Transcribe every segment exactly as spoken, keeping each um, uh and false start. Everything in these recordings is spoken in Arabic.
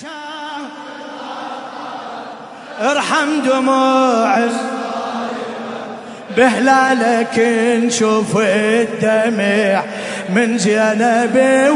شام ارحم دموع بهلالك نشوف الدمع من زينب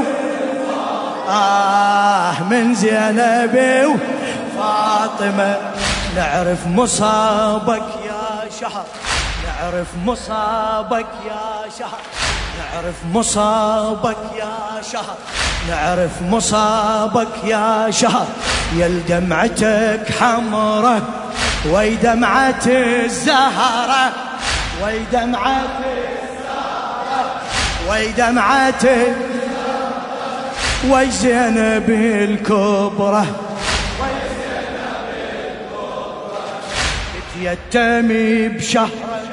آه من زينب وفاطمة. نعرف مصابك يا شهر، نعرف مصابك يا شهر، نعرف مصابك يا شهر، نعرف مصابك يا شهر. يا دمعتك حمرة وي دمعة الزهرة، وي دمعة الزهرة، وي دمعة الزهرة، وي زينب الكبرى، وي زينب الكبرى. تتيتمي بشهر،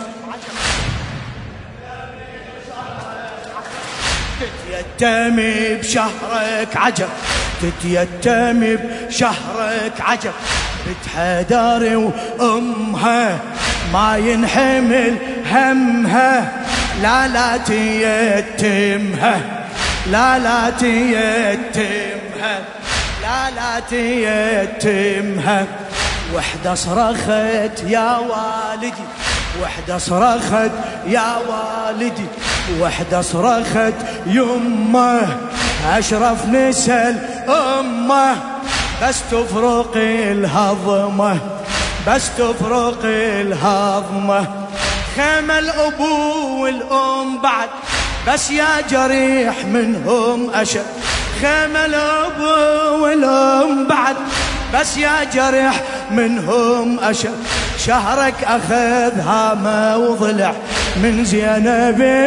تتيتمي بشهرك عجب، تتيتمي بشهرك عجب. بتحداري وأمها ما ينحمل همها، لا لا تيتمها، لا لا تيتمها، لا لا تيتمها. وحدة صرخت يا والدي، وحدة صرخت يا والدي، وحدة صرخت يمه أشرف نسل أمه. بس تفرق الهضمة، بس تفرق الهضمة. خيمة الأبو والأم بعد بس يا جريح منهم أشد. خيمة الأبو والأم بعد بس يا جريح منهم أشد. شهرك أخذ هامة وضلع من زينب،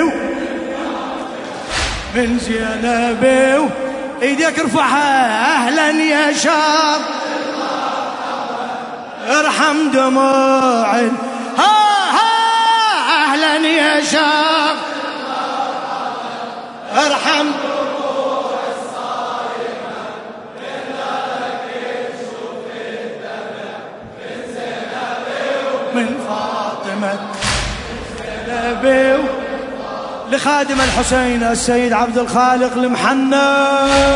من زينب. ايديك ارفعها اهلا يا شاب، ارحم دموع ها ها اهلا يا شاب، ارحم دموع الصايمة. بهلالك نشوف الدمع من زينب من فاطمة، من زينب. لخادم الحسين السيد عبد الخالق المحنى.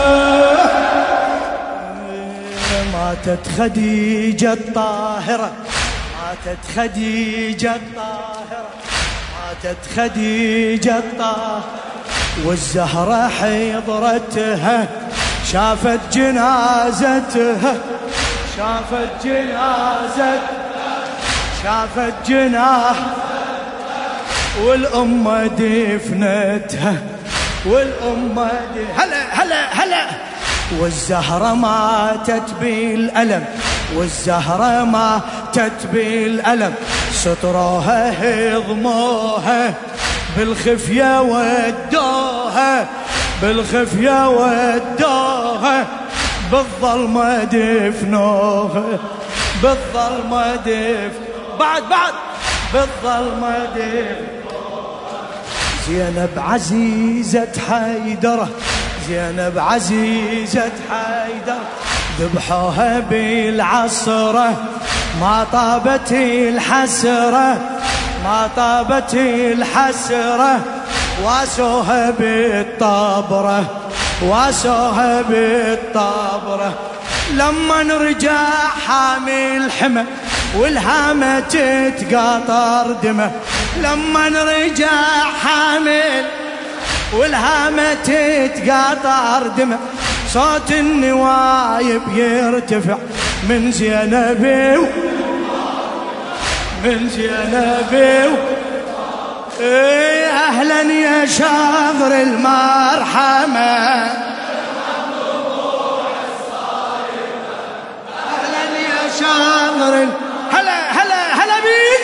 ماتت خديجة الطاهرة، ماتت خديجة الطاهرة، ماتت خديجة الطاهرة. والزهرة حضرتها شافت جنازتها، شافت جنازتها، شافت جنازتها. والأمة دفنتها، والأمة هلا هلا هلا. والزهرة ماتت بالألم، والزهرة ماتت بالألم. سطروها هضموها بالخفية ودوها، بالخفية ودوها. بالظلمة دفنوها، بالظلمة دفنوها. بعد بعد بالظلمة دفنوها. زينب عزيزة حيدرة، زينب عزيزة حيدرة. ذبحوها بالعصرة ما طابت الحسرة، ما طابت الحسرة. واسوها بالطبرة، واسوها بالطبرة. لما نرجع حامل حمى والهامة تتقاطر دمه. لما نرجع حامل والهامة تتقاطر دمه. صوت النوايب يرتفع من زينب، من زينب. ايه اهلا يا شاغر المرحمة، اهلا يا شاغر. هلا هلا هلا بيك.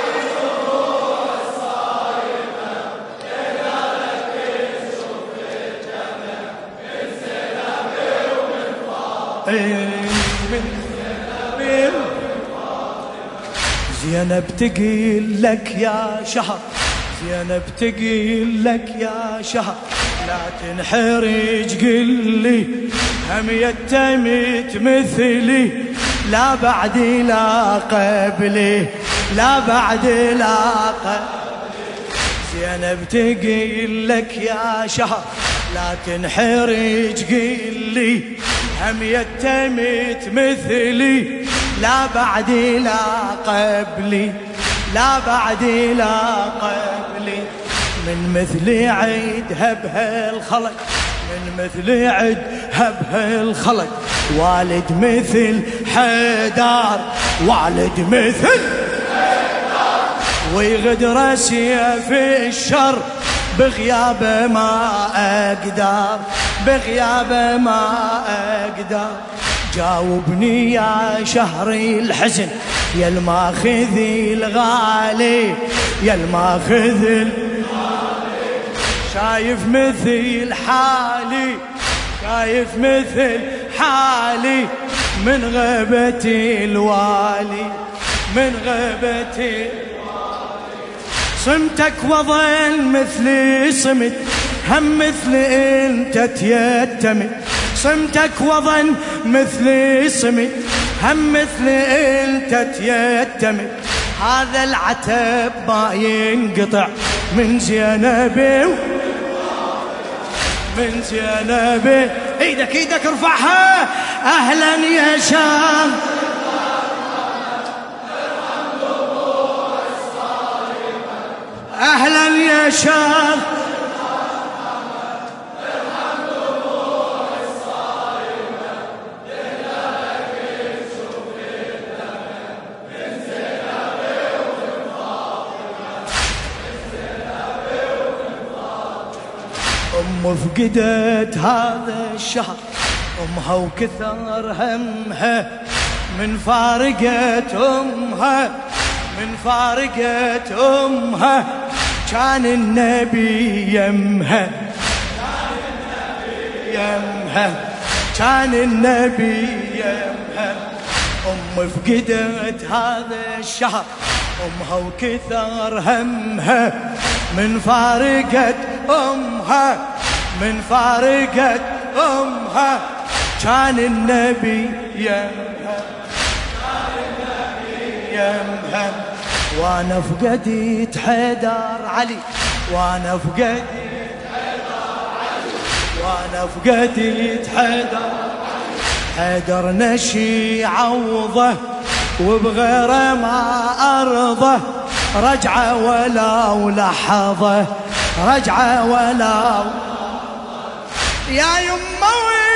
زينب تقيل لك يا شهر، زينب تقيل لك يا شهر. لا تنحرج قلي هم يتمت مثلي، لا بعدي لا قبلي، لا بعدي لا قبلي. زينب تقيل لك يا شهر لا تنحرج قلي هم يتمت مثلي لا بعدي لا قبلي لا بعدي لا قبلي من مثلي عيدها بهالخلق من مثلي عيدها بهالخلق والد مثل حيدر والد مثل حيدر ويغدر سيف الشر بغيابه ما أقدر بغيابه ما أقدر جاوبني يا شهري الحزن يا الماخذ الغالي يا الماخذ الغالي شايف مثل حالي شايف مثل حالي من غيبتي الوالي من غيبتي صمتك وظل مثلي صمت هم مثل انت تيتمت صمتك وظل مثلي صمت هم مثل انت تيتمت هذا العتب ما ينقطع من زينبي من زينبي ايدك ايدك ارفعها اهلا يا شام أهلا يا شام أم فقدت هذا الشهر أمها وكثر همها من فارقت أمها من فارقت أمها كان النبي يمها كان النبي يمها كان النبي يمها أم فقدت هذا الشهر أمها وكثر همها من فارقت أمها من فارقت أمها كان النبي يمها كان النبي يمها وانا فقدت حيدر علي وانا فقدت حيدر علي وانا فقدت حيدر علي حيدر نشي عوضه وبغيره ما ارضه رجعه ولو لحظه رجعه ولو يا يمه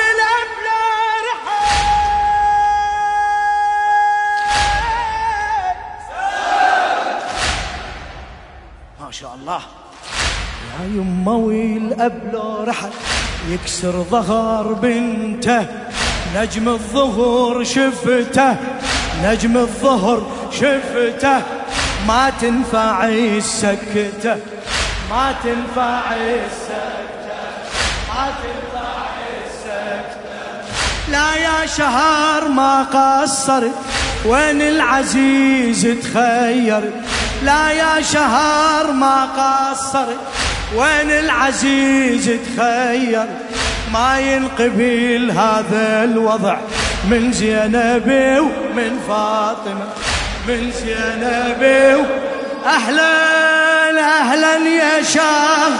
ما شاء الله يا يمه والاب لو رحل يكسر ظهر بنته نجم الظهر شفته نجم الظهر شفته ما تنفع السكته ما تنفع السكته ما تنفع السكته لا يا شهر ما قصرت وين العزيز تخير لا يا شهر ما قصرت وين العزيز تخير ما ينقبل هذا الوضع من زينب ومن فاطمة من زينب أهلا أهلا يا شهر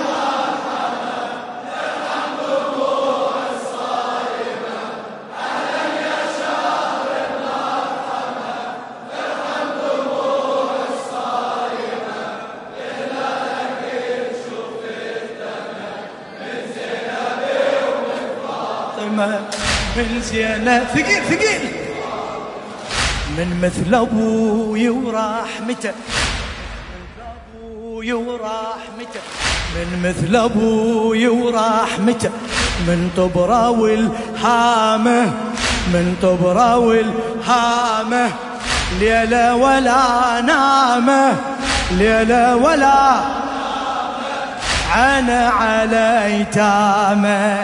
من زينب ثقيل ثقيل من مثل ابوي ورحمته من ابوي ورحمته من مثل ابوي ورحمته من طبرة والهامه من طبرة والهامه ليلة ولا نامه ليلة ولا عنا على ايتامه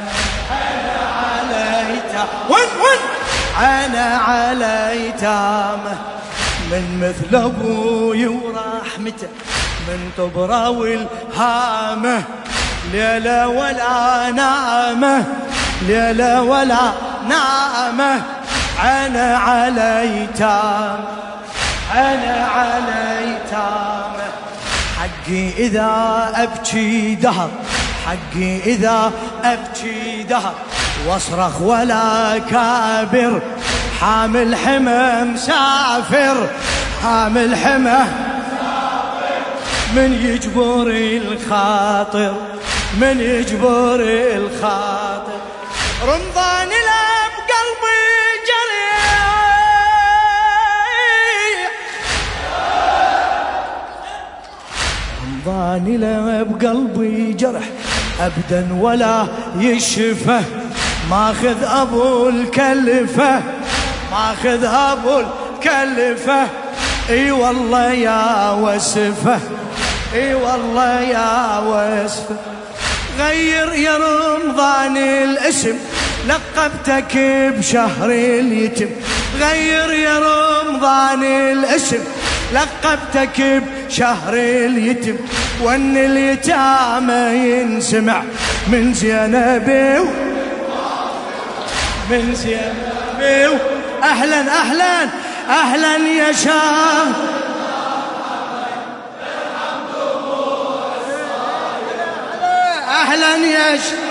وين وين عنا على ايتامه من مثل ابوي ورحمته من طبرة والهامه ليلة ولا نامه ليلة ولا نامه عنا على ايتامه عنا على ايتامه حقي اذا ابكي دهر حقي اذا ابكي دهر واصرخ ولا كابر، حامل حمى مسافر، حامل حمى من يجبر الخاطر، من يجبر الخاطر. رمضان لا بقلبي جريح، رمضان لا بقلبي جرح أبدا ولا يشفه، ماخذ أبو الكلفة، ماخذ أبو الكلفة. اي والله يا وسفه، اي والله يا وسفه. غير يا رمضان الاسم، لقبتك بشهر اليتم. غير يا رمضان الاسم، لقبتك بشهر اليتم. وان اليتامى ينسمع من زينب، من زينب. اهلا اهلا اهلا يا شاه، اهلا يا شاه.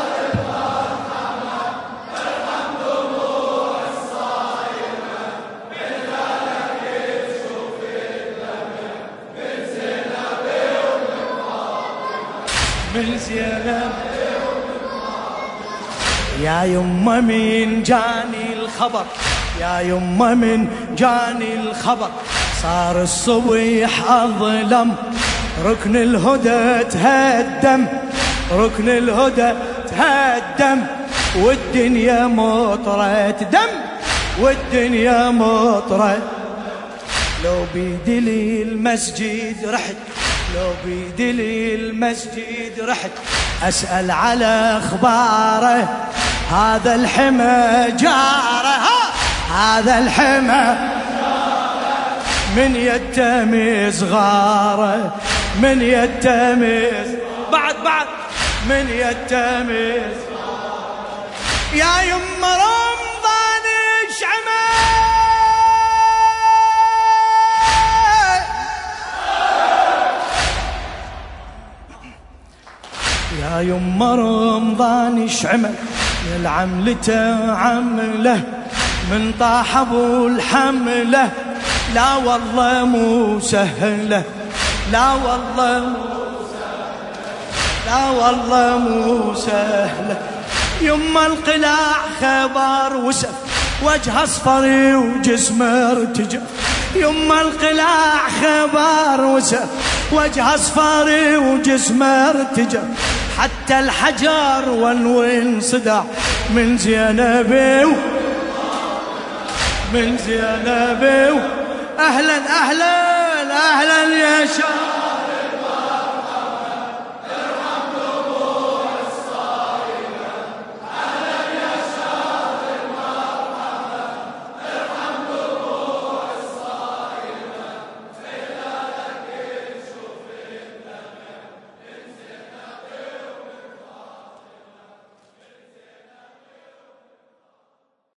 من زينب يا يمه من جاني الخبر، يا يمه من جاني الخبر. صار الصبيح أظلم، ركن الهدى تهدم، ركن الهدى تهدم. والدنيا مطرة دم، والدنيا مطرة. لو بيدي لي المسجد رحت، لو بيدي لي المسجد رحت أسأل على أخباره. هذا الحمى جاره، هذا الحمى من يتم صغاره، من يتم بعد بعد من يتم. يا يم رمضان شعمه، يا يم رمضان شعمه. العملته عمله من طاح ابو الحمله. لا والله مو سهله، لا والله مو سهله، لا والله مو سهله. يما القلاع خبر وسف، وجه اصفر وجسمه ارتجف. يما القلاع خبر وسف، وجه اصفر وجسمه ارتجف. حتى الحجر والوين صدع من زينب، من زينب. اهلا اهلا اهلا يا شباب.